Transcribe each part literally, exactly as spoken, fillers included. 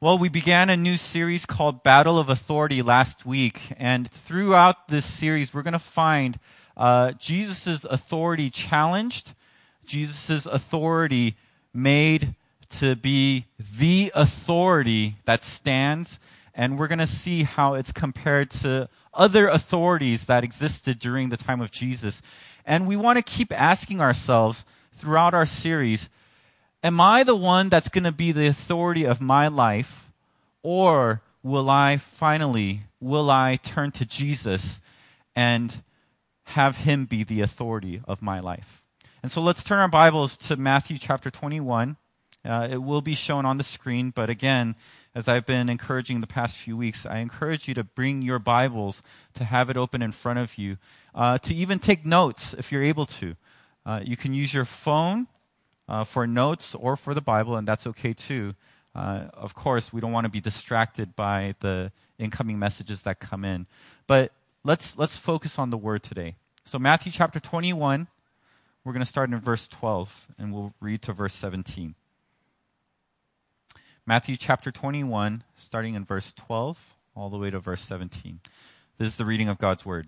Well, we began a new series called Battle of Authority last week, and throughout this series, we're going to find uh, Jesus' authority challenged, Jesus' authority made to be the authority that stands, and we're going to see how it's compared to other authorities that existed during the time of Jesus. And we want to keep asking ourselves throughout our series, am I the one that's going to be the authority of my life, or will I finally, will I turn to Jesus and have him be the authority of my life? And so let's turn our Bibles to Matthew chapter twenty-one. Uh, it will be shown on the screen, but again, as I've been encouraging the past few weeks, I encourage you to bring your Bibles, to have it open in front of you, uh, to even take notes if you're able to. Uh, you can use your phone Uh, for notes or for the Bible, and that's okay too. Uh, of course, we don't want to be distracted by the incoming messages that come in. But let's let's focus on the Word today. So Matthew chapter twenty-one, we're going to start in verse twelve, and we'll read to verse seventeen. Matthew chapter twenty-one, starting in verse twelve, all the way to verse seventeen. This is the reading of God's Word.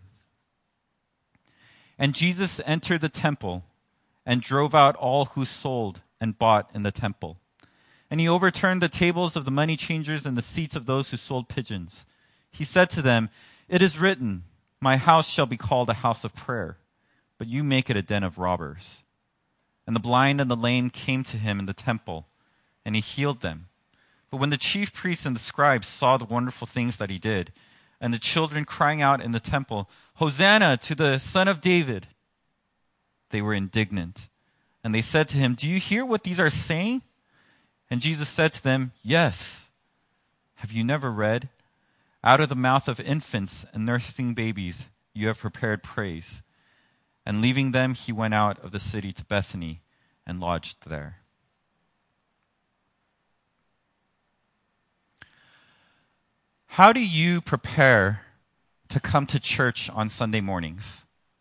And Jesus entered the temple and drove out all who sold and bought in the temple. And he overturned the tables of the money changers and the seats of those who sold pigeons. He said to them, "It is written, my house shall be called a house of prayer, but you make it a den of robbers." And the blind and the lame came to him in the temple, and he healed them. But when the chief priests and the scribes saw the wonderful things that he did, and the children crying out in the temple, "Hosanna to the Son of David," they were indignant. And they said to him, "Do you hear what these are saying?" And Jesus said to them, "Yes. Have you never read? Out of the mouth of infants and nursing babies you have prepared praise." And leaving them, he went out of the city to Bethany and lodged there. How do you prepare to come to church on Sunday mornings?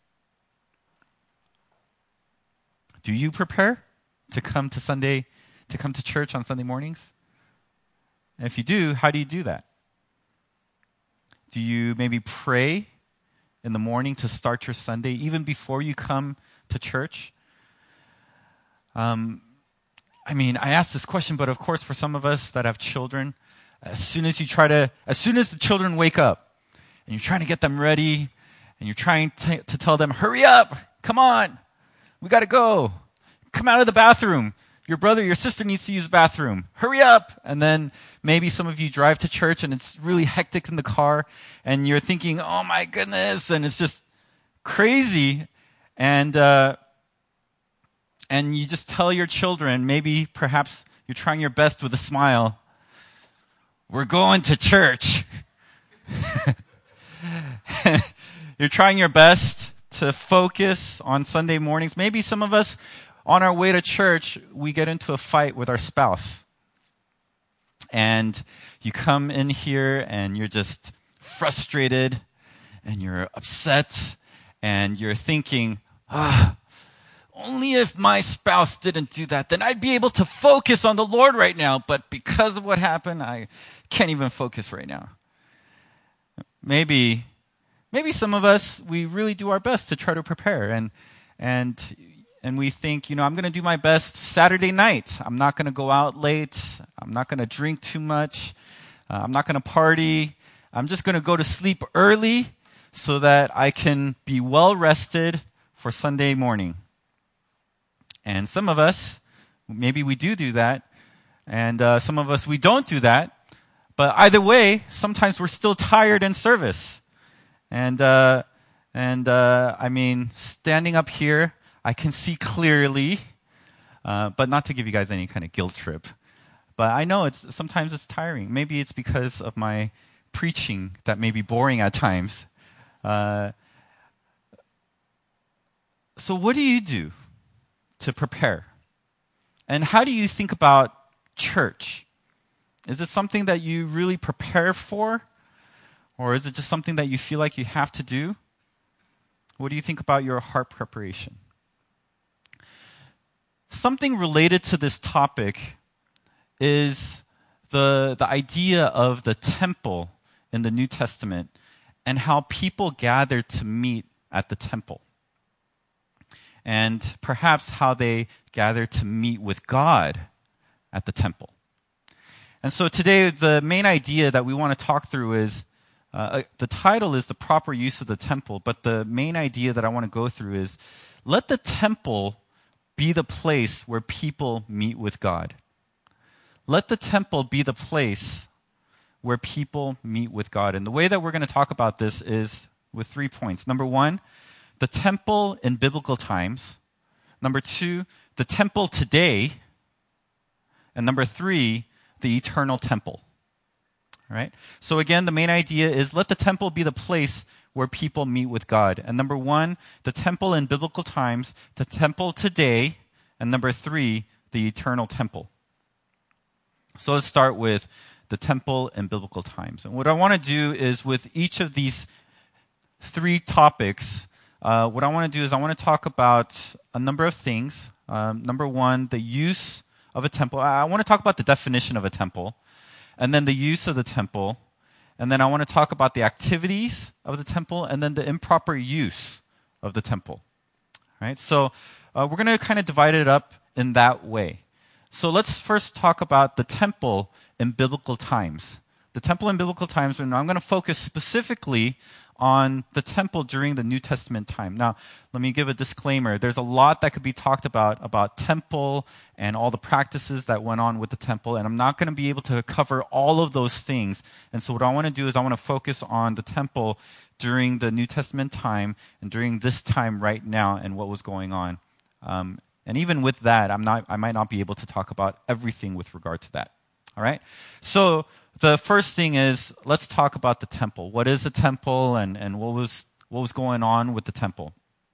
Do you prepare to come to Sunday, to come to church on Sunday mornings? And if you do, how do you do that? Do you maybe pray in the morning to start your Sunday, even before you come to church? Um, I mean, I ask this question, but of course, for some of us that have children, as soon as you try to, as soon as the children wake up, and you're trying to get them ready, and you're trying to, to tell them, "Hurry up, come on. We got to go. Come out of the bathroom. Your brother, your sister needs to use the bathroom. Hurry up." And then maybe some of you drive to church and it's really hectic in the car and you're thinking, "Oh my goodness," and it's just crazy. And, uh, and you just tell your children, maybe perhaps you're trying your best with a smile, "We're going to church." You're trying your best to focus on Sunday mornings. Maybe some of us, on our way to church, we get into a fight with our spouse. And you come in here and you're just frustrated and you're upset and you're thinking, "Ah, only if my spouse didn't do that, then I'd be able to focus on the Lord right now. But because of what happened, I can't even focus right now." Maybe Maybe some of us, we really do our best to try to prepare, and and and we think, you know, I'm going to do my best Saturday night. I'm not going to go out late. I'm not going to drink too much. Uh, I'm not going to party. I'm just going to go to sleep early so that I can be well rested for Sunday morning. And some of us, maybe we do do that, and uh, some of us, we don't do that. But either way, sometimes we're still tired in service. And, uh, and uh, I mean, standing up here, I can see clearly, uh, but not to give you guys any kind of guilt trip. But I know it's sometimes it's tiring. Maybe it's because of my preaching that may be boring at times. Uh, so what do you do to prepare? And how do you think about church? Is it something that you really prepare for? Or is it just something that you feel like you have to do? What do you think about your heart preparation? Something related to this topic is the, the idea of the temple in the New Testament and how people gathered to meet at the temple. And perhaps how they gathered to meet with God at the temple. And so today, the main idea that we want to talk through is, uh, the title is The Proper Use of the Temple, but the main idea that I want to go through is, let the temple be the place where people meet with God. Let the temple be the place where people meet with God. And the way that we're going to talk about this is with three points. Number one, the temple in biblical times. Number two, the temple today. And number three, the eternal temple. All right? So again, the main idea is let the temple be the place where people meet with God. And number one, the temple in biblical times, the temple today, and number three, the eternal temple. So let's start with the temple in biblical times. And what I want to do is with each of these three topics, uh, what I want to do is I want to talk about a number of things. Um, number one, the use of a temple. I want to talk about the definition of a temple, and then the use of the temple, and then I want to talk about the activities of the temple, and then the improper use of the temple. All right? So uh, we're going to kind of divide it up in that way. So let's first talk about the temple in biblical times. The temple in biblical times, and I'm going to focus specifically on the temple during the New Testament time. Now, let me give a disclaimer. There's a lot that could be talked about, about temple and all the practices that went on with the temple, and I'm not going to be able to cover all of those things. And so what I want to do is I want to focus on the temple during the New Testament time and during this time right now and what was going on. Um, and even with that, I'm not, I might not be able to talk about everything with regard to that. All right? So the first thing is, let's talk about the temple. What is a temple, and, and what was what was going on with the temple?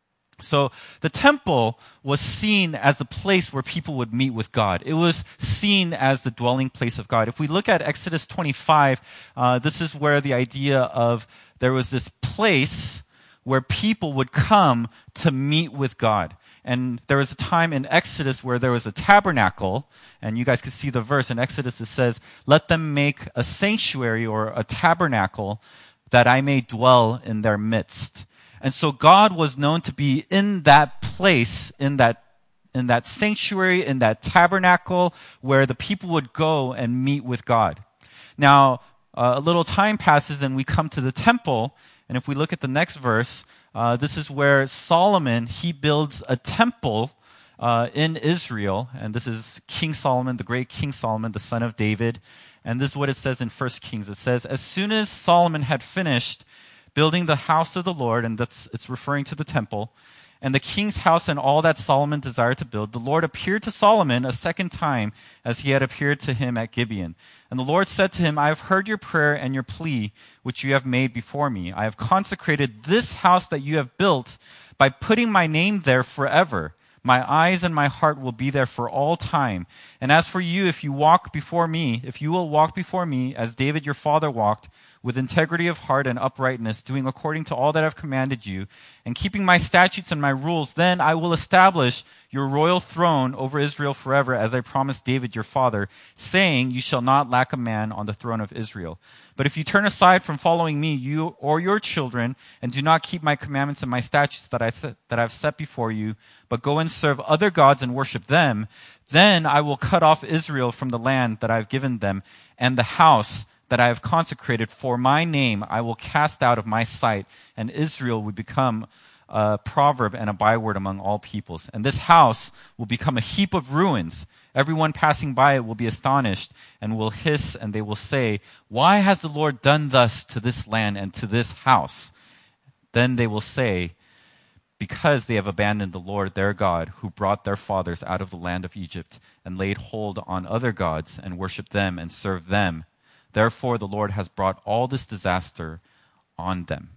So the temple was seen as a place where people would meet with God. It was seen as the dwelling place of God. If we look at Exodus twenty-five, uh, this is where the idea of there was this place where people would come to meet with God. And there was a time in Exodus where there was a tabernacle, and you guys could see the verse in Exodus. It says, let them make a sanctuary or a tabernacle that I may dwell in their midst. And so God was known to be in that place, in that in that sanctuary, in that tabernacle where the people would go and meet with God. Now, uh, a little time passes and we come to the temple, and if we look at the next verse, Uh, this is where Solomon, he builds a temple uh, in Israel. And this is King Solomon, the great King Solomon, the son of David. And this is what it says in First Kings. It says, as soon as Solomon had finished building the house of the Lord, and that's it's referring to the temple, and the king's house and all that Solomon desired to build, the Lord appeared to Solomon a second time as he had appeared to him at Gibeon. And the Lord said to him, I have heard your prayer and your plea, which you have made before me. I have consecrated this house that you have built by putting my name there forever. My eyes and my heart will be there for all time. And as for you, if you walk before me, if you will walk before me, as David your father walked, with integrity of heart and uprightness, doing according to all that I've commanded you, and keeping my statutes and my rules, then I will establish your royal throne over Israel forever, as I promised David your father, saying, you shall not lack a man on the throne of Israel. But if you turn aside from following me, you or your children, and do not keep my commandments and my statutes that I set, that I've set before you, but go and serve other gods and worship them, then I will cut off Israel from the land that I've given them, and the house that I have consecrated for my name I will cast out of my sight, and Israel will become a proverb and a byword among all peoples. And this house will become a heap of ruins. Everyone passing by it will be astonished and will hiss, and they will say, why has the Lord done thus to this land and to this house? Then they will say, because they have abandoned the Lord their God, who brought their fathers out of the land of Egypt, and laid hold on other gods, and worshipped them and served them. Therefore, the Lord has brought all this disaster on them.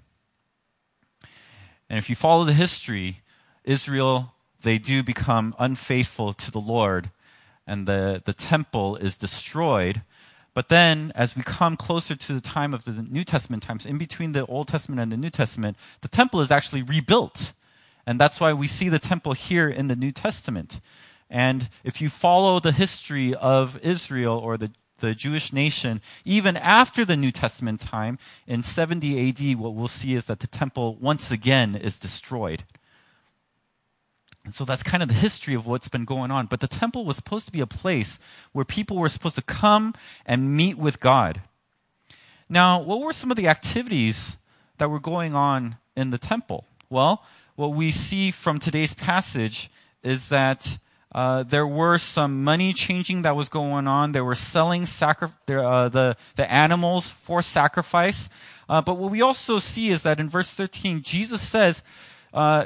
And if you follow the history, Israel, they do become unfaithful to the Lord, and the, the temple is destroyed. But then, as we come closer to the time of the New Testament times, in between the Old Testament and the New Testament, the temple is actually rebuilt. And that's why we see the temple here in the New Testament. And if you follow the history of Israel or the the Jewish nation, even after the New Testament time, in seventy A D, what we'll see is that the temple once again is destroyed. And so that's kind of the history of what's been going on. But the temple was supposed to be a place where people were supposed to come and meet with God. Now, what were some of the activities that were going on in the temple? Well, what we see from today's passage is that uh, there were some money changing that was going on. They were selling sacri- uh, the, the animals for sacrifice. Uh, but what we also see is that in verse thirteen, Jesus says, uh,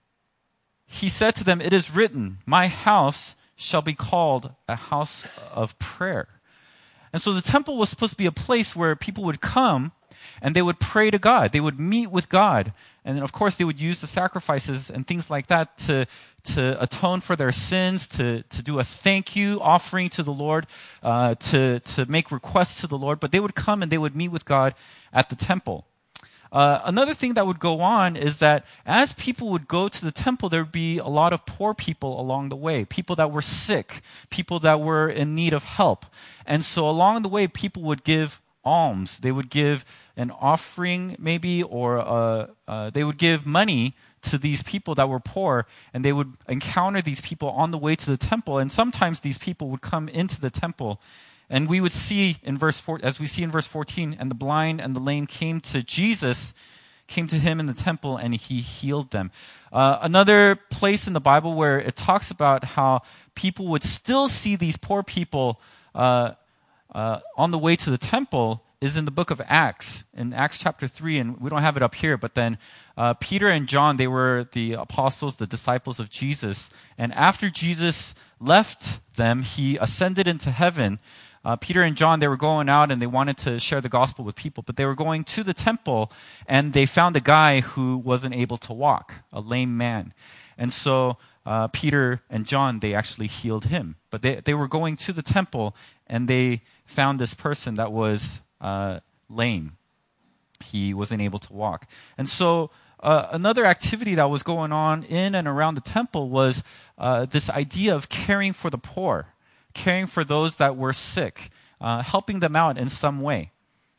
He said to them, "It is written, my house shall be called a house of prayer." And so the temple was supposed to be a place where people would come and they would pray to God. They would meet with God. And then, of course, they would use the sacrifices and things like that to, to atone for their sins, to, to do a thank you offering to the Lord, uh, to, to make requests to the Lord. But they would come and they would meet with God at the temple. Uh, another thing that would go on is that as people would go to the temple, there would be a lot of poor people along the way, people that were sick, people that were in need of help. And so along the way, people would give alms. They would give an offering maybe, or uh, uh, they would give money to these people that were poor, and they would encounter these people on the way to the temple. And sometimes these people would come into the temple. And we would see in verse four, as we see in verse fourteen, and the blind and the lame came to Jesus, came to him in the temple, and he healed them. Uh, another place in the Bible where it talks about how people would still see these poor people uh, uh, on the way to the temple is in the book of Acts, in Acts chapter three, and we don't have it up here, but then uh, Peter and John, they were the apostles, the disciples of Jesus, and after Jesus left them, he ascended into heaven. Uh, Peter and John, they were going out and they wanted to share the gospel with people, but they were going to the temple and they found a guy who wasn't able to walk, a lame man. And so uh, Peter and John, they actually healed him. But they, they were going to the temple and they found this person that was uh, lame. He wasn't able to walk. And so uh, another activity that was going on in and around the temple was uh, this idea of caring for the poor, caring for those that were sick, uh, helping them out in some way.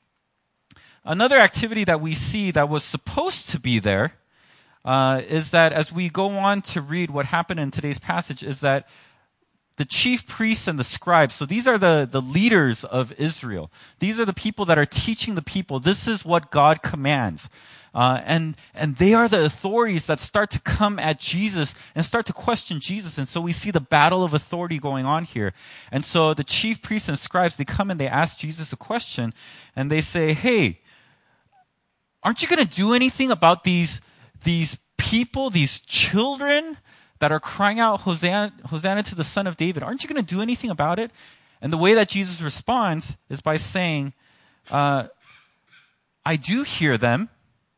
Another activity that we see that was supposed to be there uh, is that as we go on to read what happened in today's passage is that the chief priests and the scribes, so these are the, the leaders of Israel. These are the people that are teaching the people. This is what God commands. Uh, and, and they are the authorities that start to come at Jesus and start to question Jesus. And so we see the battle of authority going on here. And so the chief priests and scribes, they come and they ask Jesus a question and they say, "Hey, aren't you going to do anything about these, these people, these children that are crying out, Hosanna, Hosanna to the Son of David? Aren't you going to do anything about it?" And the way that Jesus responds is by saying, uh, "I do hear them.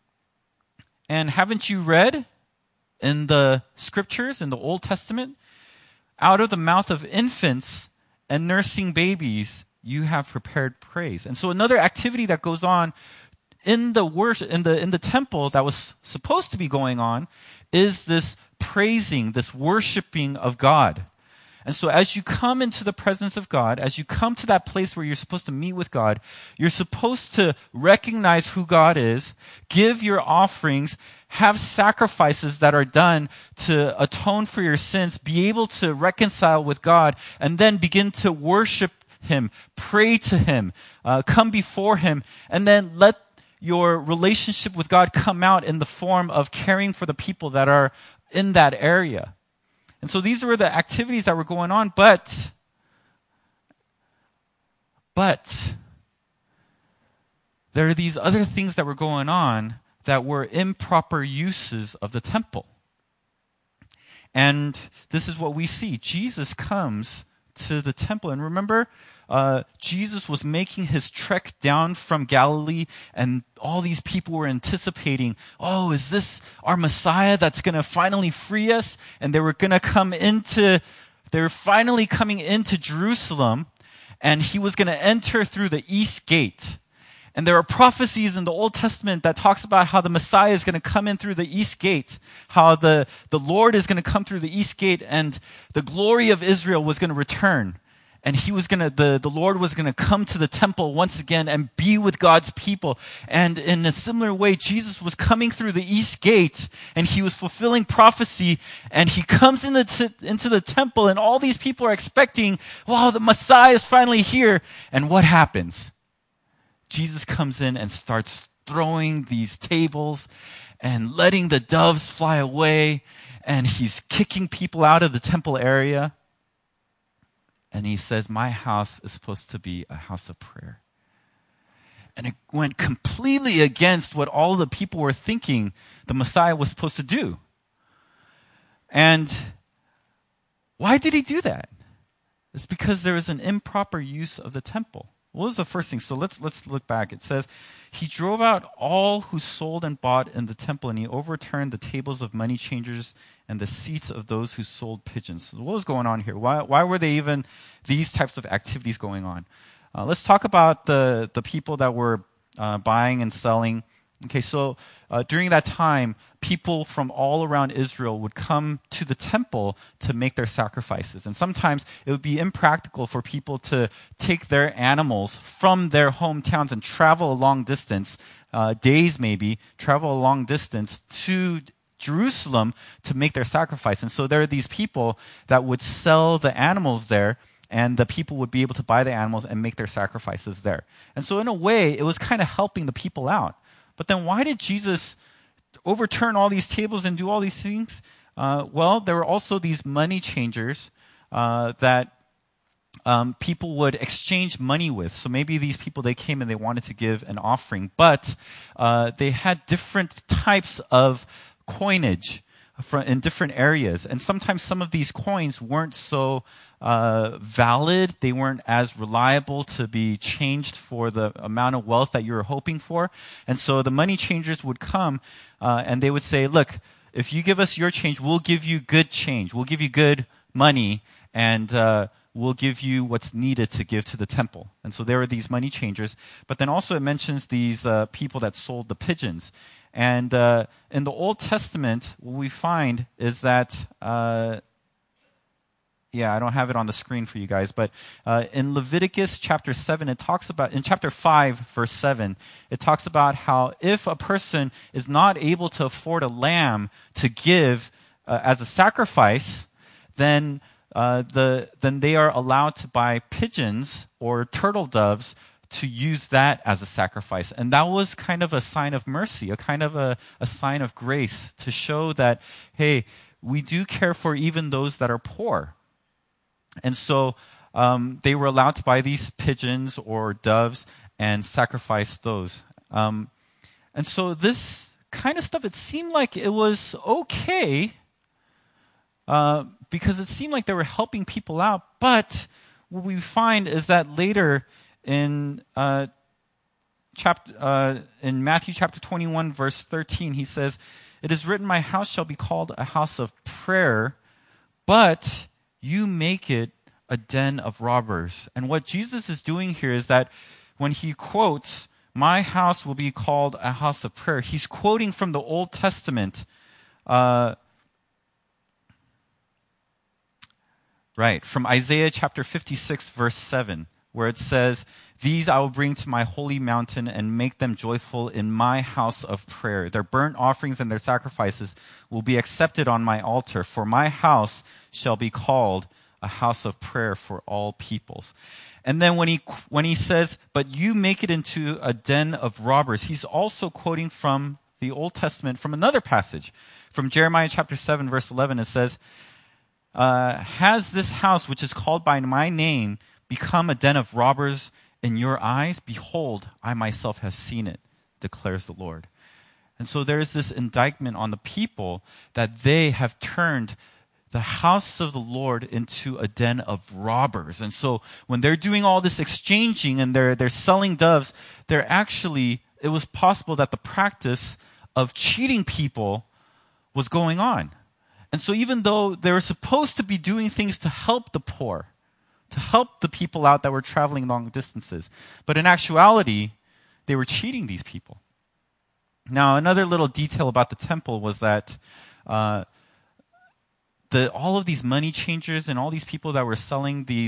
And haven't you read in the scriptures, in the Old Testament, out of the mouth of infants and nursing babies, you have prepared praise." And so another activity that goes on in the worship, in the, in the temple that was supposed to be going on is this praising, this worshiping of God. And so as you come into the presence of God, as you come to that place where you're supposed to meet with God, you're supposed to recognize who God is, give your offerings, have sacrifices that are done to atone for your sins, be able to reconcile with God, and then begin to worship Him, pray to Him, uh, come before Him, and then let your relationship with God come out in the form of caring for the people that are in that area. And so these were the activities that were going on, but, but, there are these other things that were going on that were improper uses of the temple. And this is what we see. Jesus comes to the temple. And remember, uh, Jesus was making his trek down from Galilee, and all these people were anticipating, oh, is this our Messiah that's going to finally free us? And they were going to come into, they were finally coming into Jerusalem, and he was going to enter through the east gate. And there are prophecies in the Old Testament that talks about how the Messiah is going to come in through the east gate, how the, the Lord is going to come through the east gate, and the glory of Israel was going to return. And he was gonna, the, the Lord was gonna come to the temple once again and be with God's people. And in a similar way, Jesus was coming through the east gate and he was fulfilling prophecy, and he comes into, t- into the temple, and all these people are expecting, wow, the Messiah is finally here. And what happens? Jesus comes in and starts throwing these tables and letting the doves fly away, and he's kicking people out of the temple area. And he says, my house is supposed to be a house of prayer. And it went completely against what all the people were thinking the Messiah was supposed to do. And why did he do that? It's because there was an improper use of the temple. What was the first thing? So let's let's look back. It says, he drove out all who sold and bought in the temple, and he overturned the tables of money changers and the seats of those who sold pigeons. So what was going on here? Why why were they even these types of activities going on? Uh, let's talk about the, the people that were uh, buying and selling. Okay, so uh, during that time, people from all around Israel would come to the temple to make their sacrifices. And sometimes it would be impractical for people to take their animals from their hometowns and travel a long distance, uh, days maybe, travel a long distance to Jerusalem to make their sacrifice. And so there are these people that would sell the animals there, and the people would be able to buy the animals and make their sacrifices there. And so in a way, it was kind of helping the people out. But then why did Jesus overturn all these tables and do all these things? Uh, well, there were also these money changers uh, that um, people would exchange money with. So maybe these people, they came and they wanted to give an offering, but uh, they had different types of coinage from, in different areas. And sometimes some of these coins weren't so uh, valid. They weren't as reliable to be changed for the amount of wealth that you were hoping for. And so the money changers would come uh, and they would say, look, if you give us your change, we'll give you good change. We'll give you good money, and uh, we'll give you what's needed to give to the temple. And so there were these money changers. But then also it mentions these uh, people that sold the pigeons. And uh, in the Old Testament, what we find is that, uh, yeah, I don't have it on the screen for you guys, but uh, in Leviticus chapter seven, it talks about, in chapter five, verse seven, it talks about how if a person is not able to afford a lamb to give uh, as a sacrifice, then uh, the then they are allowed to buy pigeons or turtle doves to use that as a sacrifice. And that was kind of a sign of mercy, a kind of a, a sign of grace to show that, hey, we do care for even those that are poor. And so um, they were allowed to buy these pigeons or doves and sacrifice those. Um, and so this kind of stuff, it seemed like it was okay uh, because it seemed like they were helping people out. But what we find is that later, In uh, chapter uh, in Matthew chapter twenty-one, verse thirteen, he says, "It is written, my house shall be called a house of prayer, but you make it a den of robbers." And what Jesus is doing here is that when he quotes, "My house will be called a house of prayer," he's quoting from the Old Testament. Uh, right, from Isaiah chapter fifty-six, verse seven. Where it says, "These I will bring to my holy mountain and make them joyful in my house of prayer. Their burnt offerings and their sacrifices will be accepted on my altar, for my house shall be called a house of prayer for all peoples." And then when he when he says, "But you make it into a den of robbers," he's also quoting from the Old Testament from another passage. From Jeremiah chapter seven, verse eleven, it says, uh, "Has this house, which is called by my name, become a den of robbers in your eyes? Behold, I myself have seen it, declares the Lord." And so there is this indictment on the people that they have turned the house of the Lord into a den of robbers. And so when they're doing all this exchanging and they're they're selling doves, they're actually, it was possible that the practice of cheating people was going on. And so even though they were supposed to be doing things to help the poor, to help the people out that were traveling long distances, but in actuality, they were cheating these people. Now, another little detail about the temple was that uh, the all of these money changers and all these people that were selling these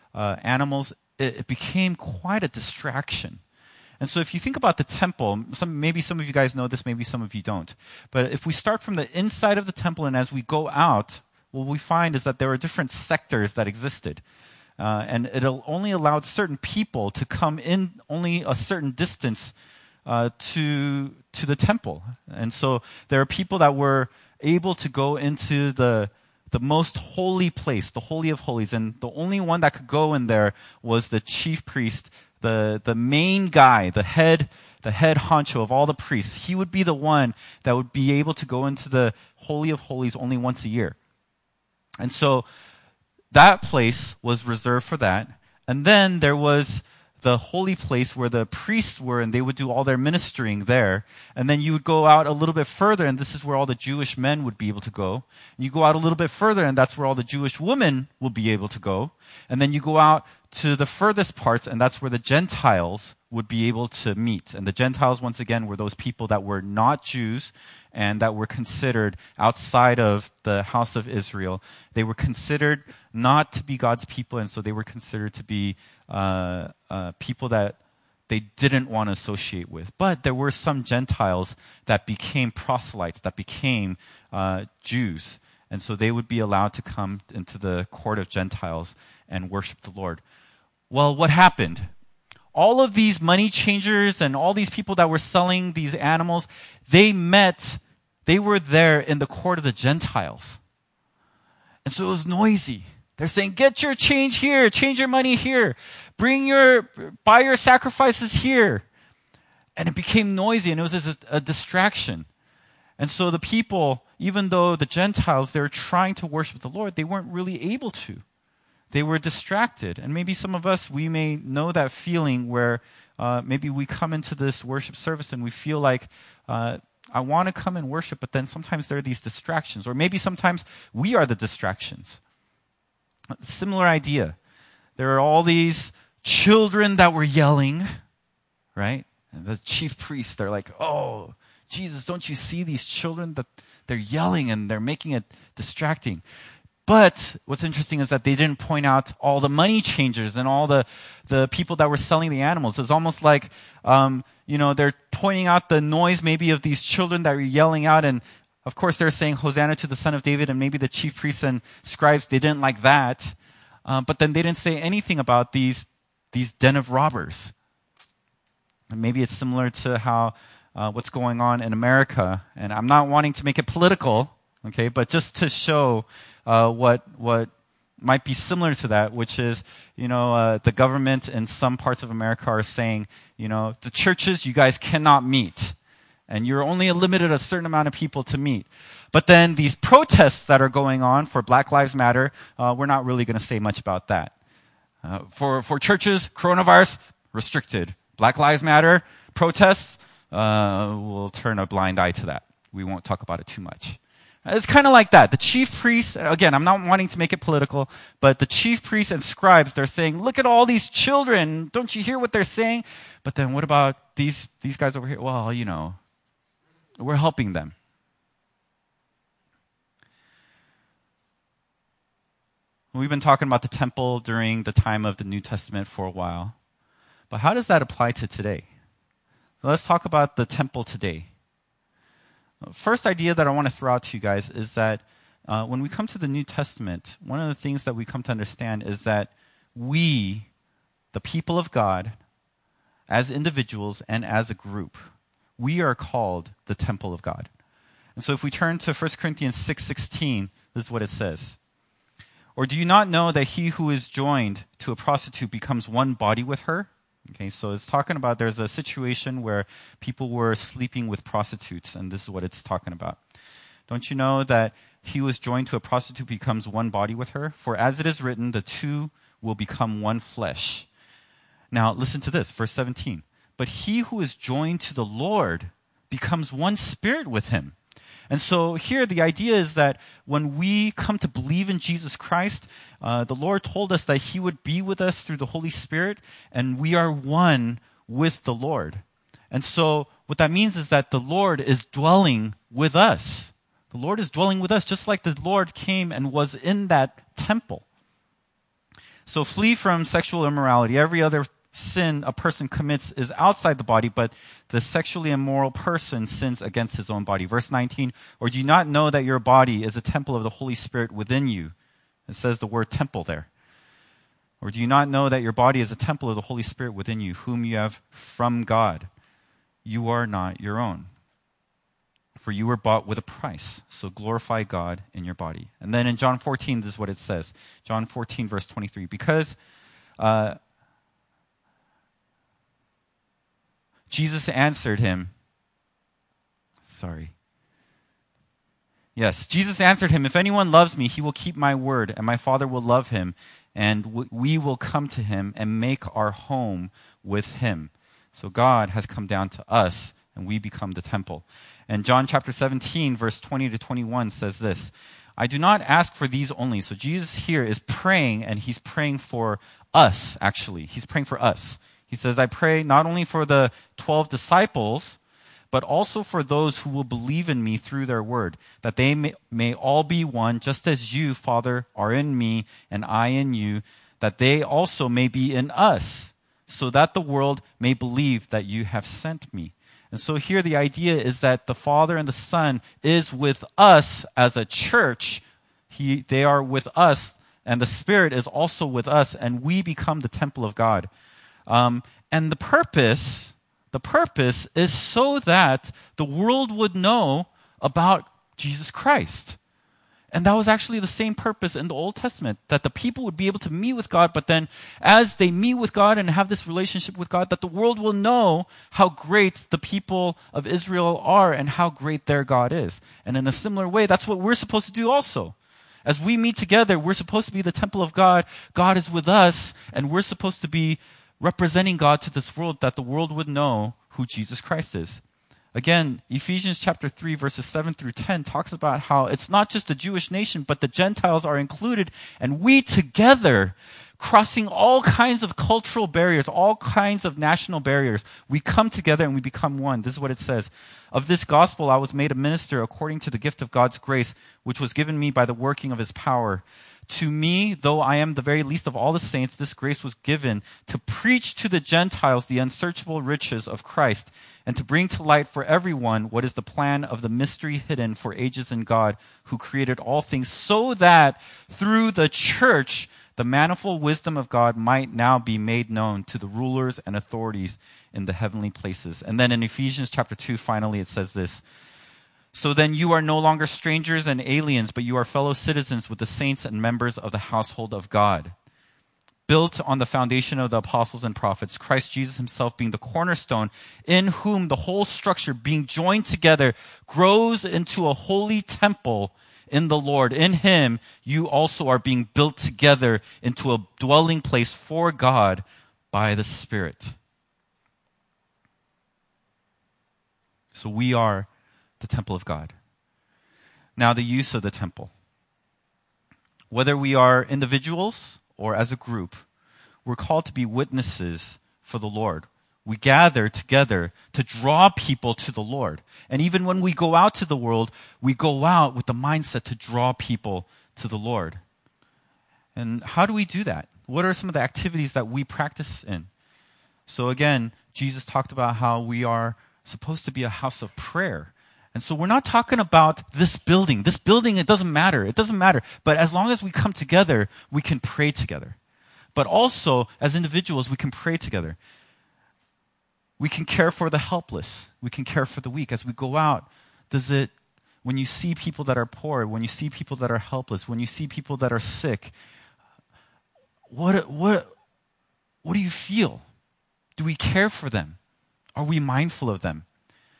uh, animals, it, it became quite a distraction. And so if you think about the temple, some, maybe some of you guys know this, maybe some of you don't. But if we start from the inside of the temple and as we go out, what we find is that there were different sectors that existed. Uh, and it only allowed certain people to come in only a certain distance uh, to, to the temple. And so there are people that were able to go into the the most holy place, the Holy of Holies. And the only one that could go in there was the chief priest, the the main guy, the head, the head honcho of all the priests. He would be the one that would be able to go into the Holy of Holies only once a year. And so that place was reserved for that. And then there was the holy place where the priests were, and they would do all their ministering there. And then you would go out a little bit further, and this is where all the Jewish men would be able to go. And you go out a little bit further, and that's where all the Jewish women will be able to go. And then you go out to the furthest parts, and that's where the Gentiles would be able to meet. And the Gentiles, once again, were those people that were not Jews and that were considered outside of the house of Israel. They were considered not to be God's people, and so they were considered to be uh, uh, people that they didn't want to associate with. But there were some Gentiles that became proselytes, that became uh, Jews. And so they would be allowed to come into the court of Gentiles and worship the Lord. Well, what happened? All of these money changers and all these people that were selling these animals, they met, they were there in the court of the Gentiles. And so it was noisy. They're saying, get your change here, change your money here, bring your, buy your sacrifices here. And it became noisy, and it was a, a distraction. And so the people, even though the Gentiles, they were trying to worship the Lord, they weren't really able to. They were distracted. And maybe some of us, we may know that feeling where uh, maybe we come into this worship service and we feel like, uh, I want to come and worship, but then sometimes there are these distractions. Or maybe sometimes we are the distractions. Similar idea. There are all these children that were yelling, right? And the chief priests, they're like, oh, Jesus, don't you see these children that they're yelling and they're making it distracting? But what's interesting is that they didn't point out all the money changers and all the, the people that were selling the animals. It's almost like, um, you know, they're pointing out the noise maybe of these children that were yelling out. And of course they're saying, Hosanna to the Son of David. And maybe the chief priests and scribes, they didn't like that. Uh, but then they didn't say anything about these, these den of robbers. And maybe it's similar to how, uh, what's going on in America. And I'm not wanting to make it political, okay, but just to show Uh, what what might be similar to that, which is, you know, uh, the government in some parts of America are saying, you know, the churches, you guys cannot meet. And you're only limited a certain amount of people to meet. But then these protests that are going on for Black Lives Matter, uh, we're not really going to say much about that. Uh, for, for churches, coronavirus, restricted. Black Lives Matter, protests, uh, we'll turn a blind eye to that. We won't talk about it too much. It's kind of like that. The chief priests, again, I'm not wanting to make it political, but the chief priests and scribes, they're saying, look at all these children. Don't you hear what they're saying? But then what about these, these guys over here? Well, you know, we're helping them. We've been talking about the temple during the time of the New Testament for a while. But how does that apply to today? Let's talk about the temple today. First idea that I want to throw out to you guys is that uh, when we come to the New Testament, one of the things that we come to understand is that we, the people of God, as individuals and as a group, we are called the temple of God. And so if we turn to First Corinthians six sixteen, this is what it says. Or do you not know that he who is joined to a prostitute becomes one body with her? Okay, so it's talking about there's a situation where people were sleeping with prostitutes, and this is what it's talking about. Don't you know that he who is joined to a prostitute becomes one body with her? For as it is written, the two will become one flesh. Now, listen to this, verse seventeen. But he who is joined to the Lord becomes one spirit with him. And so here the idea is that when we come to believe in Jesus Christ, uh, the Lord told us that he would be with us through the Holy Spirit, and we are one with the Lord. And so what that means is that the Lord is dwelling with us. The Lord is dwelling with us just like the Lord came and was in that temple. So flee from sexual immorality. Every other sin a person commits is outside the body, but the sexually immoral person sins against his own body. Verse nineteen, or do you not know that your body is a temple of the Holy Spirit within you? It says the word temple there. Or do you not know that your body is a temple of the Holy Spirit within you, whom you have from God? You are not your own. For you were bought with a price, so glorify God in your body. And then in John fourteen, this is what it says. John fourteen, verse twenty-three. Because uh, Jesus answered him, sorry. Yes, Jesus answered him, if anyone loves me, he will keep my word, and my Father will love him, and w- we will come to him and make our home with him. So God has come down to us, and we become the temple. And John chapter seventeen, verse twenty to twenty-one says this, I do not ask for these only. So Jesus here is praying, and he's praying for us, actually. He's praying for us. He says, I pray not only for the twelve disciples, but also for those who will believe in me through their word, that they may, may all be one, just as you, Father, are in me, and I in you, that they also may be in us, so that the world may believe that you have sent me. And so here the idea is that the Father and the Son is with us as a church. He, they are with us, and the Spirit is also with us, and we become the temple of God. Um, and the purpose, the purpose is so that the world would know about Jesus Christ. And that was actually the same purpose in the Old Testament, that the people would be able to meet with God, but then as they meet with God and have this relationship with God, that the world will know how great the people of Israel are and how great their God is. And in a similar way, that's what we're supposed to do also. As we meet together, we're supposed to be the temple of God. God is with us, and we're supposed to be representing God to this world, that the world would know who Jesus Christ is. Again, Ephesians chapter three, verses seven through ten talks about how it's not just the Jewish nation, but the Gentiles are included, and we together, crossing all kinds of cultural barriers, all kinds of national barriers, we come together and we become one. This is what it says. Of this gospel I was made a minister according to the gift of God's grace, which was given me by the working of his power. To me, though I am the very least of all the saints, this grace was given to preach to the Gentiles the unsearchable riches of Christ, and to bring to light for everyone what is the plan of the mystery hidden for ages in God, who created all things, so that through the church the manifold wisdom of God might now be made known to the rulers and authorities in the heavenly places. And then in Ephesians chapter two, finally, it says this. So then you are no longer strangers and aliens, but you are fellow citizens with the saints and members of the household of God, built on the foundation of the apostles and prophets, Christ Jesus himself being the cornerstone, in whom the whole structure being joined together grows into a holy temple in the Lord. In him, you also are being built together into a dwelling place for God by the Spirit. So we are the temple of God. Now, the use of the temple. Whether we are individuals or as a group, we're called to be witnesses for the Lord. We gather together to draw people to the Lord. And even when we go out to the world, we go out with the mindset to draw people to the Lord. And how do we do that? What are some of the activities that we practice in? So again, Jesus talked about how we are supposed to be a house of prayer. And so we're not talking about this building. This building, it doesn't matter. It doesn't matter. But as long as we come together, we can pray together. But also, as individuals, we can pray together. We can care for the helpless. We can care for the weak. As we go out, does it, when you see people that are poor, when you see people that are helpless, when you see people that are sick, what, what, what do you feel? Do we care for them? Are we mindful of them?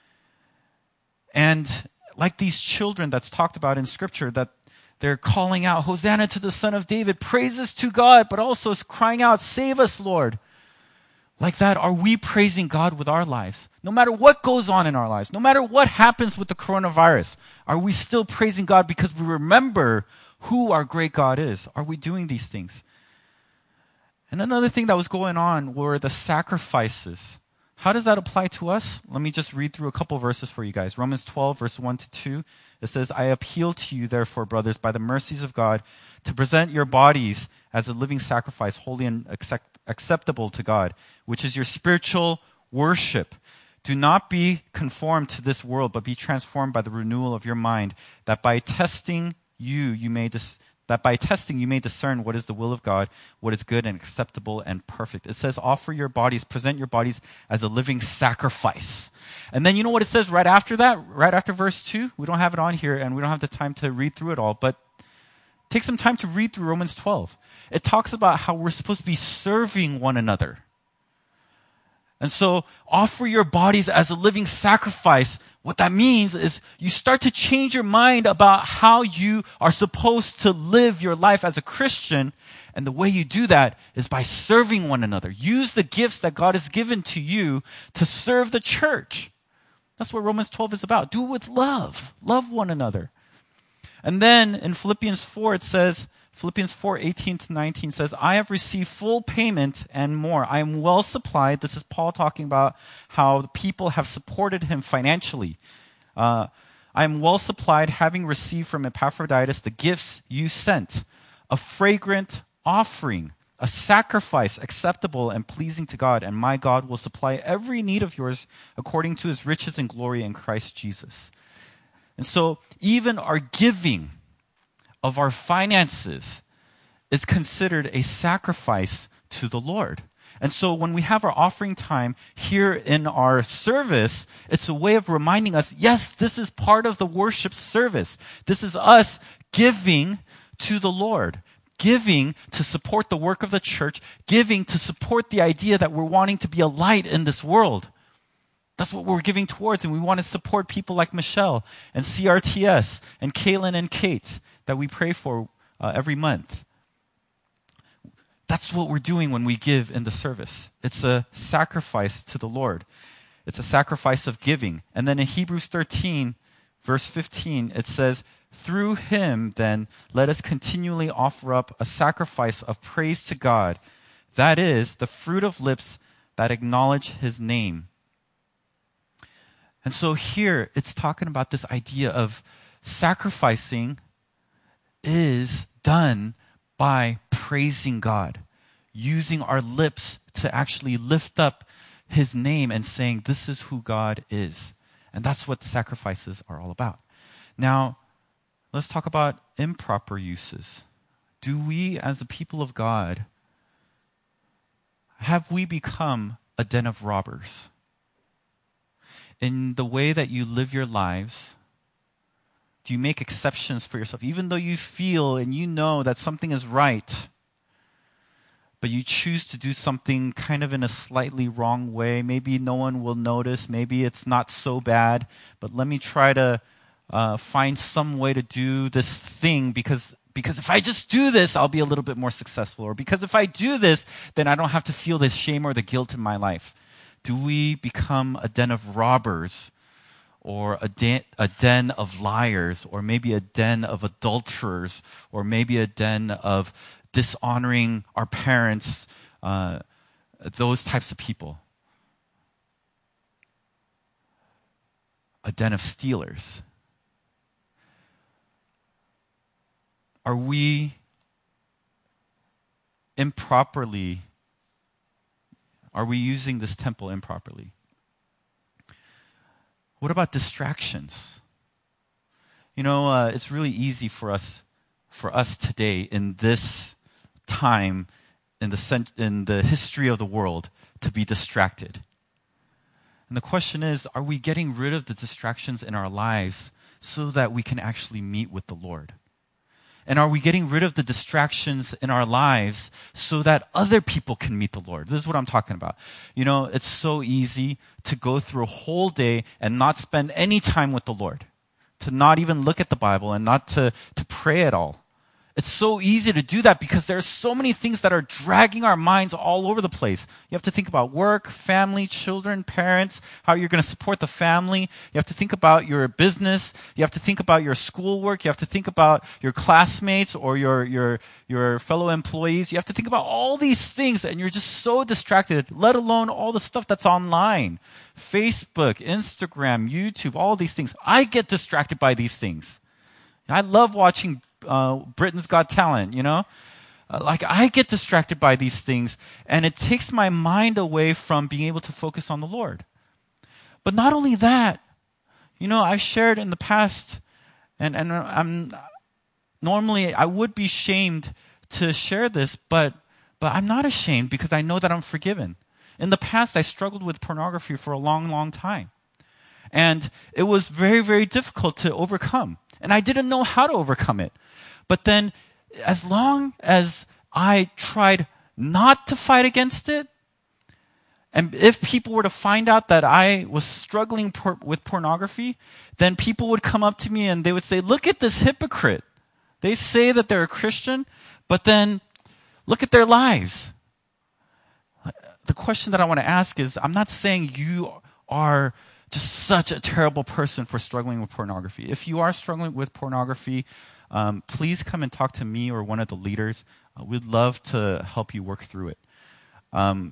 And like these children that's talked about in Scripture, that they're calling out, Hosanna to the Son of David, praises to God, but also crying out, save us, Lord. Like that, are we praising God with our lives? No matter what goes on in our lives, no matter what happens with the coronavirus, are we still praising God because we remember who our great God is? Are we doing these things? And another thing that was going on were the sacrifices. How does that apply to us? Let me just read through a couple verses for you guys. Romans twelve, verse one to two. It says, I appeal to you, therefore, brothers, by the mercies of God, to present your bodies as a living sacrifice, holy and accept- acceptable to God, which is your spiritual worship. Do not be conformed to this world, but be transformed by the renewal of your mind, that by testing you, you may dis- that by testing you may discern what is the will of God, what is good and acceptable and perfect. It says, offer your bodies, present your bodies as a living sacrifice. And then you know what it says right after that? Right after verse two? We don't have it on here, and we don't have the time to read through it all, but take some time to read through Romans twelve. It talks about how we're supposed to be serving one another. And so, offer your bodies as a living sacrifice. What that means is you start to change your mind about how you are supposed to live your life as a Christian. And the way you do that is by serving one another. Use the gifts that God has given to you to serve the church. That's what Romans twelve is about. Do it with love. Love one another. And then in Philippians four, it says, Philippians four, eighteen to nineteen says, I have received full payment and more. I am well supplied. This is Paul talking about how the people have supported him financially. Uh, I am well supplied, having received from Epaphroditus the gifts you sent, a fragrant offering, a sacrifice acceptable and pleasing to God, and my God will supply every need of yours according to his riches and glory in Christ Jesus. And so even our giving of our finances is considered a sacrifice to the Lord. And so when we have our offering time here in our service, it's a way of reminding us, yes, this is part of the worship service. This is us giving to the Lord, giving to support the work of the church, giving to support the idea that we're wanting to be a light in this world. That's what we're giving towards, and we want to support people like Michelle and C R T S and Kaylin and Kate that we pray for uh, every month. That's what we're doing when we give in the service. It's a sacrifice to the Lord. It's a sacrifice of giving. And then in Hebrews thirteen, verse fifteen, it says, through him, then, let us continually offer up a sacrifice of praise to God. That is, the fruit of lips that acknowledge his name. And so here, it's talking about this idea of sacrificing is done by praising God, using our lips to actually lift up his name and saying, this is who God is. And that's what sacrifices are all about. Now, let's talk about improper uses. Do we, as a people of God, have we become a den of robbers? In the way that you live your lives, do you make exceptions for yourself? Even though you feel and you know that something is right, but you choose to do something kind of in a slightly wrong way. Maybe no one will notice. Maybe it's not so bad, but let me try to uh, find some way to do this thing because because if I just do this, I'll be a little bit more successful. Or because if I do this, then I don't have to feel the shame or the guilt in my life. Do we become a den of robbers or a den, a den of liars or maybe a den of adulterers or maybe a den of dishonoring our parents, uh, those types of people? A den of stealers. Are we improperly Are we using this temple improperly? What about distractions? You know, uh, it's really easy for us, for us today in this time, in the cent- in the history of the world, to be distracted. And the question is, are we getting rid of the distractions in our lives so that we can actually meet with the Lord? And are we getting rid of the distractions in our lives so that other people can meet the Lord? This is what I'm talking about. You know, it's so easy to go through a whole day and not spend any time with the Lord, to not even look at the Bible and not to, to pray at all. It's so easy to do that because there are so many things that are dragging our minds all over the place. You have to think about work, family, children, parents, how you're going to support the family. You have to think about your business. You have to think about your schoolwork. You have to think about your classmates or your, your, your fellow employees. You have to think about all these things, and you're just so distracted, let alone all the stuff that's online. Facebook, Instagram, YouTube, all these things. I get distracted by these things. I love watching uh, Britain's Got Talent, you know? Uh, like, I get distracted by these things, and it takes my mind away from being able to focus on the Lord. But not only that, you know, I've shared in the past, and, and I'm normally, I would be shamed to share this, but, but I'm not ashamed because I know that I'm forgiven. In the past, I struggled with pornography for a long, long time. And it was very, very difficult to overcome. And I didn't know how to overcome it. But then, as long as I tried not to fight against it, and if people were to find out that I was struggling por- with pornography, then people would come up to me and they would say, look at this hypocrite. They say that they're a Christian, but then look at their lives. The question that I want to ask is, I'm not saying you are just such a terrible person for struggling with pornography. If you are struggling with pornography, um, please come and talk to me or one of the leaders. Uh, we'd love to help you work through it. Um,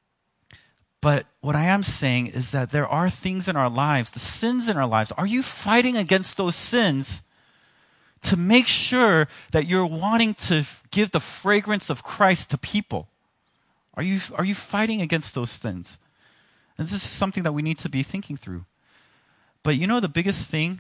but what I am saying is that there are things in our lives, the sins in our lives. Are you fighting against those sins to make sure that you're wanting to give the fragrance of Christ to people? Are you, are you fighting against those sins? And this is something that we need to be thinking through. But you know, the biggest thing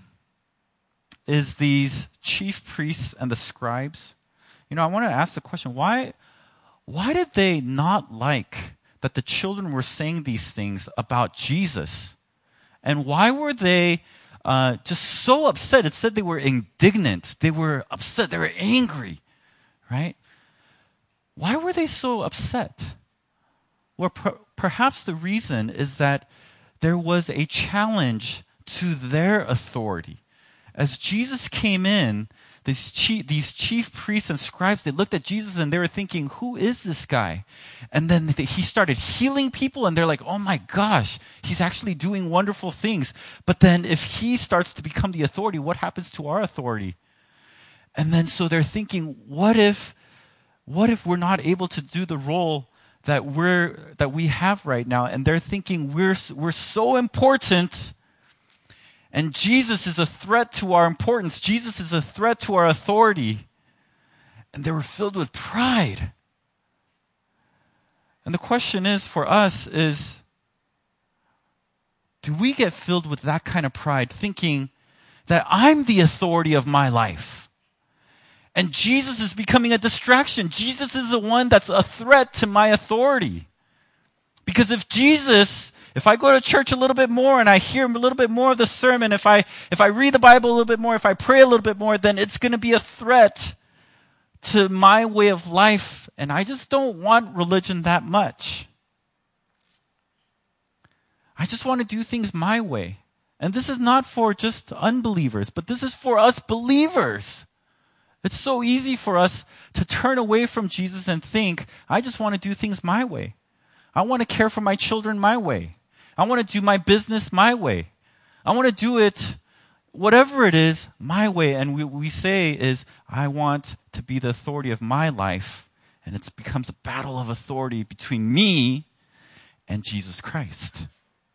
is these chief priests and the scribes. You know, I want to ask the question, why, why did they not like that the children were saying these things about Jesus? And why were they uh, just so upset? It said they were indignant. They were upset. They were angry, right? Why were they so upset? Well, per- perhaps the reason is that there was a challenge to their authority. As Jesus came in, these chief, these chief priests and scribes, they looked at Jesus and they were thinking, who is this guy? And then they, he started healing people and they're like, oh my gosh, he's actually doing wonderful things. But then if he starts to become the authority, what happens to our authority? And then so they're thinking, what if, what if we're not able to do the role that we're that we have right now? And they're thinking we're we're so important, and Jesus is a threat to our importance. Jesus is a threat to our authority. And they were filled with pride. And the question is for us is, do we get filled with that kind of pride, thinking that I'm the authority of my life? And Jesus is becoming a distraction. Jesus is the one that's a threat to my authority. Because if Jesus, if I go to church a little bit more and I hear a little bit more of the sermon, if I if I read the Bible a little bit more, if I pray a little bit more, then it's going to be a threat to my way of life. And I just don't want religion that much. I just want to do things my way. And this is not for just unbelievers, but this is for us believers. It's so easy for us to turn away from Jesus and think, I just want to do things my way. I want to care for my children my way. I want to do my business my way. I want to do it, whatever it is, my way. And we, we say is, I want to be the authority of my life. And it becomes a battle of authority between me and Jesus Christ.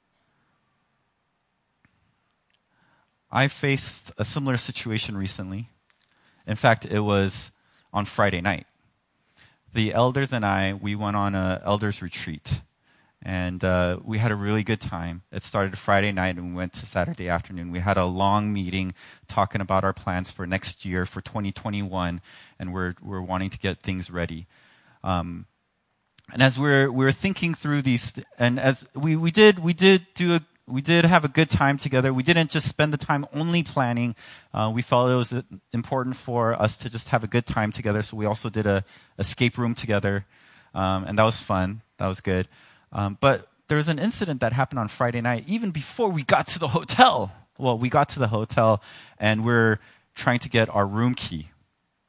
I faced a similar situation recently. In fact, it was on Friday night. The elders and I, we went on an elders retreat. And uh, we had a really good time. It started Friday night and we went to Saturday afternoon. We had a long meeting talking about our plans for next year, for twenty twenty-one. And we're we're wanting to get things ready. Um, and as we're we're thinking through these, and as we, we did we did do a We did have a good time together. We didn't just spend the time only planning. Uh, we felt it was important for us to just have a good time together. So we also did a escape room together, um, and that was fun. That was good. Um, but there was an incident that happened on Friday night, even before we got to the hotel. Well, we got to the hotel, and we're trying to get our room key.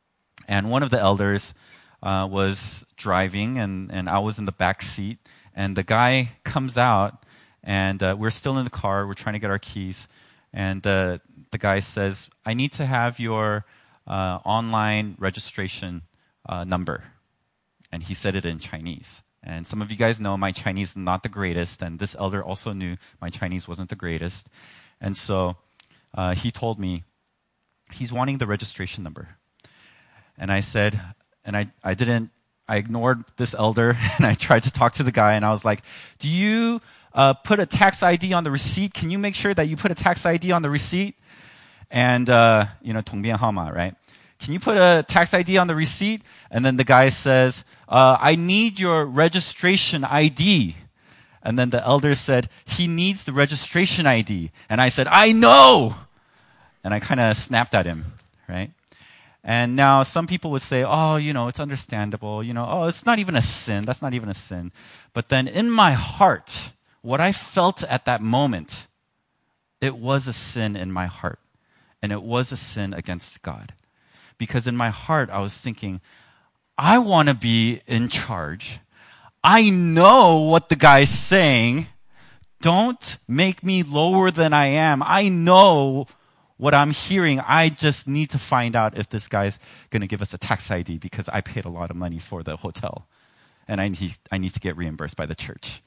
And one of the elders uh, was driving, and, and I was in the back seat. And the guy comes out, and uh, we're still in the car. We're trying to get our keys. And uh, the guy says, I need to have your uh, online registration uh, number. And he said it in Chinese. And some of you guys know my Chinese is not the greatest, and this elder also knew my Chinese wasn't the greatest. And so uh, he told me he's wanting the registration number. And I said, and I, I didn't, I ignored this elder, and I tried to talk to the guy, and I was like, do you uh, put a tax I D on the receipt? Can you make sure that you put a tax I D on the receipt? And, uh, you know, 同编号码, right? Can you put a tax I D on the receipt? And then the guy says, uh, I need your registration I D. And then the elder said, he needs the registration I D. And I said, I know! And I kind of snapped at him, right? And now some people would say, oh, you know, it's understandable. You know, oh, it's not even a sin. That's not even a sin. But then in my heart, what I felt at that moment, it was a sin in my heart. And it was a sin against God. Because in my heart, I was thinking, I want to be in charge. I know what the guy's saying. Don't make me lower than I am. I know what I'm hearing. I just need to find out if this guy's going to give us a tax I D because I paid a lot of money for the hotel. And I need, I need to get reimbursed by the church.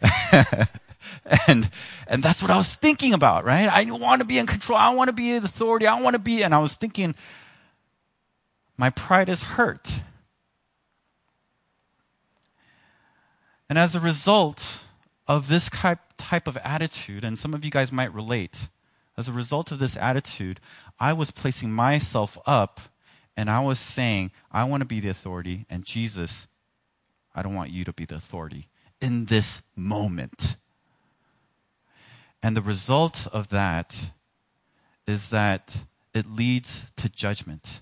and and that's what I was thinking about, right? I want to be in control. I want to be the authority. I want to be, and I was thinking, my pride is hurt. And as a result of this type of attitude, and some of you guys might relate, as a result of this attitude, I was placing myself up, and I was saying, I want to be the authority, and Jesus, I don't want you to be the authority in this moment. And the result of that is that it leads to judgment.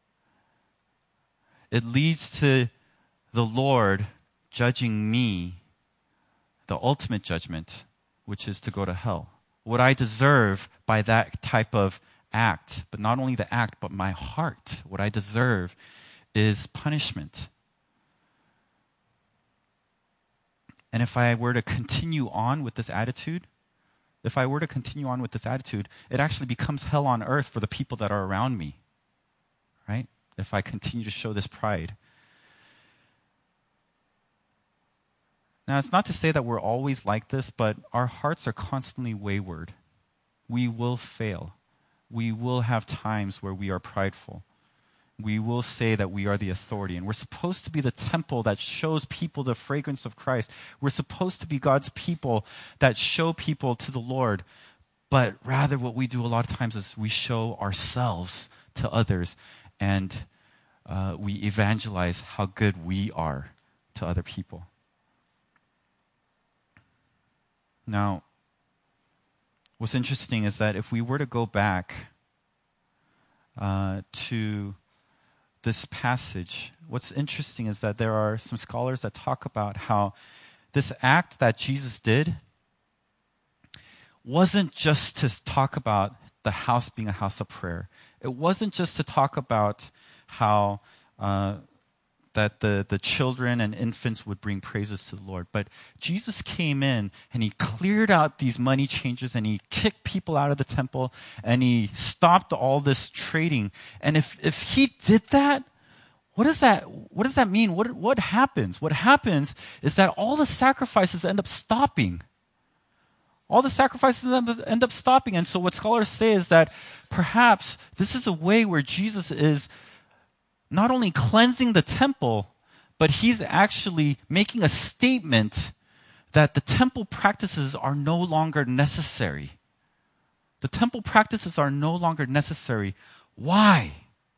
It leads to the Lord judging me, the ultimate judgment, which is to go to hell. What I deserve by that type of act, but not only the act, but my heart, what I deserve is punishment. And if I were to continue on with this attitude, if I were to continue on with this attitude, it actually becomes hell on earth for the people that are around me, right? If I continue to show this pride. Now, it's not to say that we're always like this, but our hearts are constantly wayward. We will fail. We will have times where we are prideful. We will say that we are the authority, and we're supposed to be the temple that shows people the fragrance of Christ. We're supposed to be God's people that show people to the Lord. But rather what we do a lot of times is we show ourselves to others, and uh, we evangelize how good we are to other people. Now, what's interesting is that if we were to go back uh, to this passage, what's interesting is that there are some scholars that talk about how this act that Jesus did wasn't just to talk about the house being a house of prayer. It wasn't just to talk about how uh, that the, the children and infants would bring praises to the Lord. But Jesus came in and he cleared out these money changers and he kicked people out of the temple and he stopped all this trading. And if, if he did that, what does that, what does that mean? What, what happens? What happens is that all the sacrifices end up stopping. All the sacrifices end up stopping. And so what scholars say is that perhaps this is a way where Jesus is not only cleansing the temple, but he's actually making a statement that the temple practices are no longer necessary. The temple practices are no longer necessary. Why?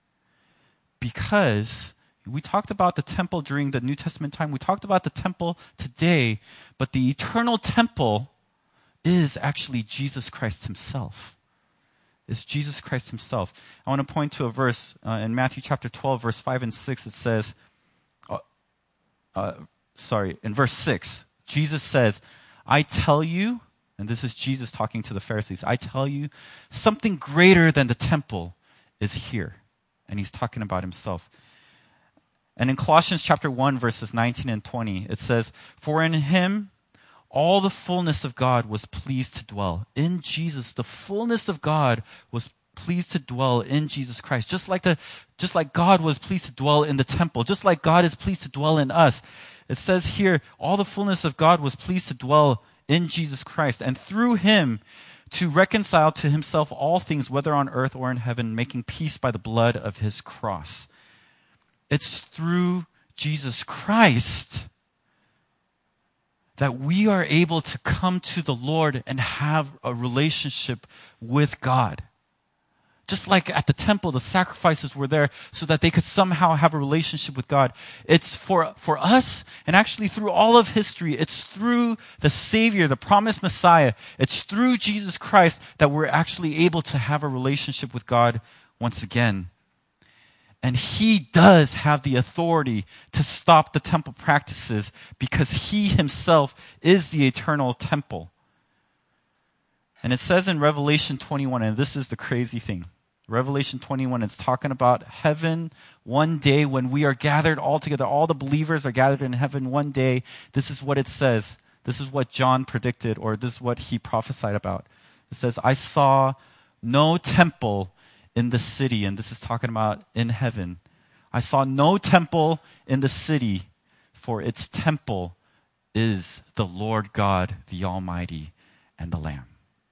Because we talked about the temple during the New Testament time. We talked about the temple today, but the eternal temple is actually Jesus Christ himself. Is Jesus Christ himself. I want to point to a verse uh, in Matthew chapter twelve, verse five and six. It says, uh, uh, sorry, in verse six, Jesus says, I tell you, and this is Jesus talking to the Pharisees, I tell you, something greater than the temple is here. And he's talking about himself. And in Colossians chapter one, verses nineteen and twenty, it says, "For in him all the fullness of God was pleased to dwell." In Jesus, the fullness of God was pleased to dwell in Jesus Christ. Just like the, just like God was pleased to dwell in the temple, just like God is pleased to dwell in us. It says here, all the fullness of God was pleased to dwell in Jesus Christ, and through him to reconcile to himself all things, whether on earth or in heaven, making peace by the blood of his cross. It's through Jesus Christ that we are able to come to the Lord and have a relationship with God. Just like at the temple, the sacrifices were there so that they could somehow have a relationship with God. It's for, for us, and actually through all of history, it's through the Savior, the promised Messiah. It's through Jesus Christ that we're actually able to have a relationship with God once again. And he does have the authority to stop the temple practices because he himself is the eternal temple. And it says in Revelation twenty-one, and this is the crazy thing. Revelation twenty-one, it's talking about heaven one day when we are gathered all together. All the believers are gathered in heaven one day. This is what it says. This is what John predicted, or this is what he prophesied about. It says, "I saw no temple in the city," and this is talking about in heaven. "I saw no temple in the city, for its temple is the Lord God, the Almighty, and the Lamb."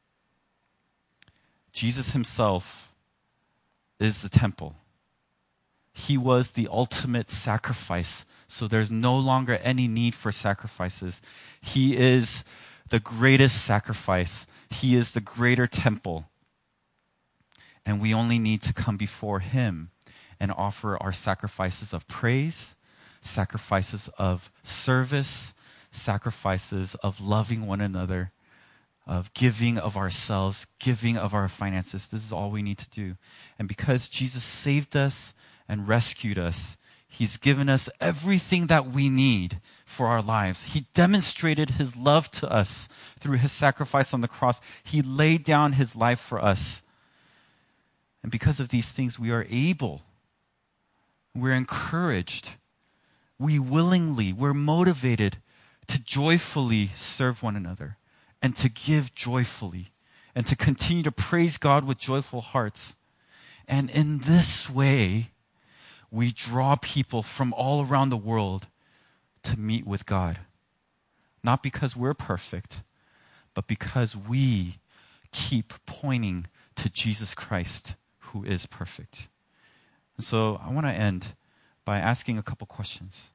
Jesus himself is the temple. He was the ultimate sacrifice, so there's no longer any need for sacrifices. He is the greatest sacrifice. He is the greater temple. And we only need to come before him and offer our sacrifices of praise, sacrifices of service, sacrifices of loving one another, of giving of ourselves, giving of our finances. This is all we need to do. And because Jesus saved us and rescued us, he's given us everything that we need for our lives. He demonstrated his love to us through his sacrifice on the cross. He laid down his life for us. And because of these things, we are able, we're encouraged, we willingly, we're motivated to joyfully serve one another and to give joyfully and to continue to praise God with joyful hearts. And in this way, we draw people from all around the world to meet with God. Not because we're perfect, but because we keep pointing to Jesus Christ, who is perfect. And so I want to end by asking a couple questions.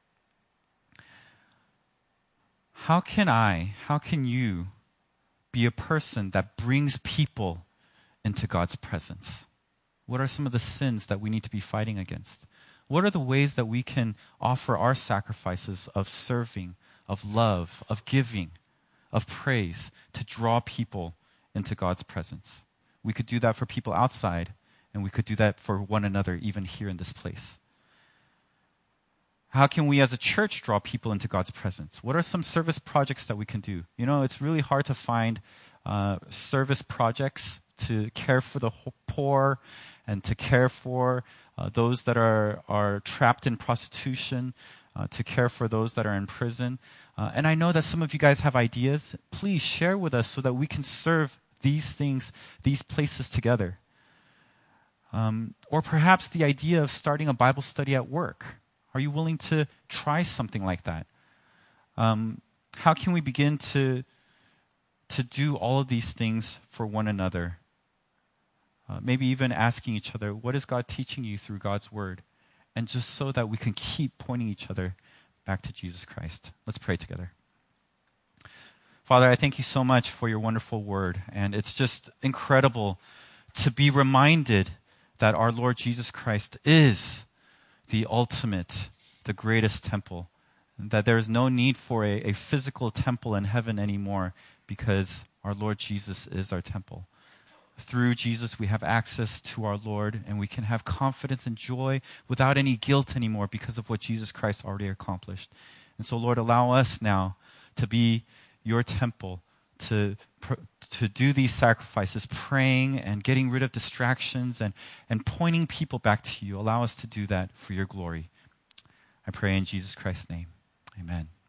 How can I, how can you be a person that brings people into God's presence? What are some of the sins that we need to be fighting against? What are the ways that we can offer our sacrifices of serving, of love, of giving, of praise to draw people into God's presence? We could do that for people outside, and we could do that for one another, even here in this place. How can we as a church draw people into God's presence? What are some service projects that we can do? You know, it's really hard to find uh, service projects to care for the poor and to care for uh, those that are, are trapped in prostitution, uh, to care for those that are in prison. Uh, and I know that some of you guys have ideas. Please share with us so that we can serve these things, these places together. Um, or perhaps the idea of starting a Bible study at work. Are you willing to try something like that? Um, how can we begin to, to do all of these things for one another? Uh, maybe even asking each other, what is God teaching you through God's word? And just so that we can keep pointing each other back to Jesus Christ. Let's pray together. Father, I thank you so much for your wonderful word. And it's just incredible to be reminded that our Lord Jesus Christ is the ultimate, the greatest temple. That there is no need for a, a physical temple in heaven anymore because our Lord Jesus is our temple. Through Jesus, we have access to our Lord, and we can have confidence and joy without any guilt anymore because of what Jesus Christ already accomplished. And so, Lord, allow us now to be your temple, to to do these sacrifices, praying and getting rid of distractions and, and pointing people back to you. Allow us to do that for your glory. I pray in Jesus Christ's name. Amen.